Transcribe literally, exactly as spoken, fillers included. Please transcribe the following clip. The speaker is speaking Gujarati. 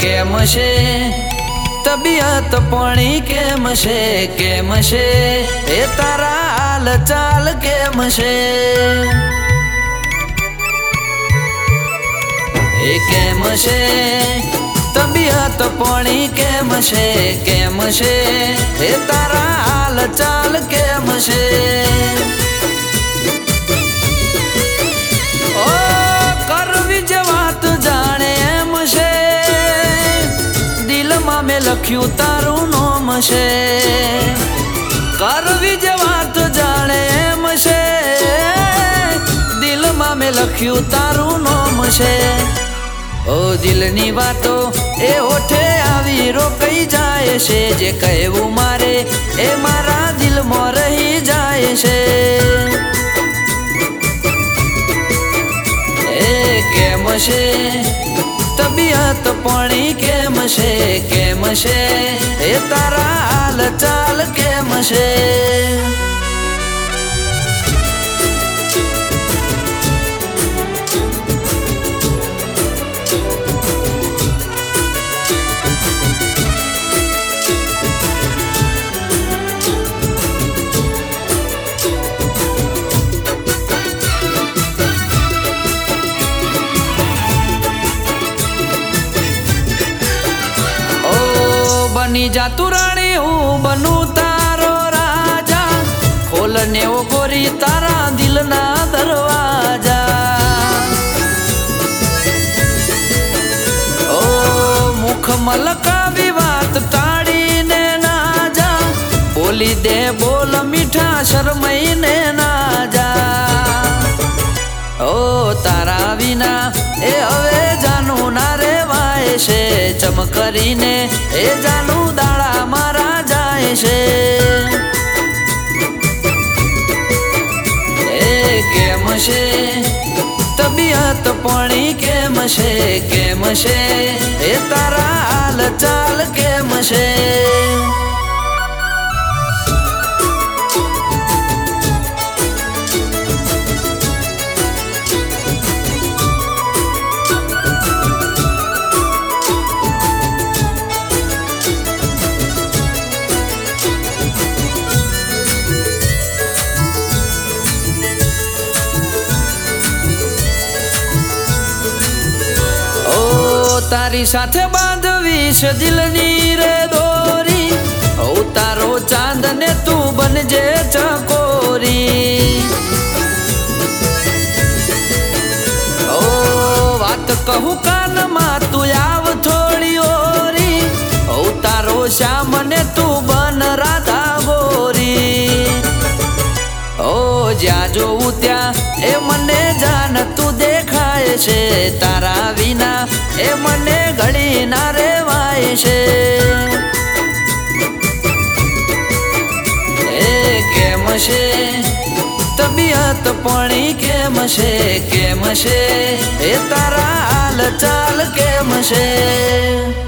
કેમ છે તબિયત પાણી કેમ છે કેમ છે એ તારા હાલ ચાલ કેમ છે એ કેમ છે તબિયત પાણી કેમ છે કેમ છે એ તારા હાલ ચાલ કેમ છે ઓ કરવી જે વાત જાણે એમ છે દિલમાં મેં લખ્યું તારું નામ છે કરવી જે વાત જાણે એમ છે દિલમાં મેં લખ્યું તારું નામ છે ઓ દિલની વાતો એ ઓઠે આવી રોકાઈ જાય છે જે કહેવું મારે એ મારા દિલમાં રહી જાય છે એ કેમ છે તબિયત પાણી કેમ છે કેમ છે એ તારા હાલ ચાલ કેમ છે બની જા તું રાણી હું બનું તારો રાજા ખોલ ને ઓ ગોરી તારા દિલના દરવાજા ઓ મુખ મલકાવી વાત ટાળીને ના જા બોલી દે બોલ મીઠા શરમાઈને ના જા ઓ તારા વિના એ હવે જાનું ના રેવાય છે ચમ કરીને એ જાનું દાડા મારા જાય છે એ કેમ છે તબિયત પાણી કેમ છે કેમ છે એ તારા હાલ ચાલ કેમ છે તારી સાથે બાંધવી છે દિલની રે દોરી ઓ તારો ચાંદ ને તું બનજે ચકોરી ઓ વાત કહું કાનમાં તું આવ થોડી ઓરી ઓ તારો શ્યામ ને તું બન રાધા ગોરી ઓ જ્યાં જોઉં ત્યાં એ મને જાન તું દેખાય છે તારા વિના એ મને ઘડી ના રેવાય છે એ કેમ છે તબિયત પાણી કેમ છે કેમ છે એ તારા હાલ ચાલ કેમ છે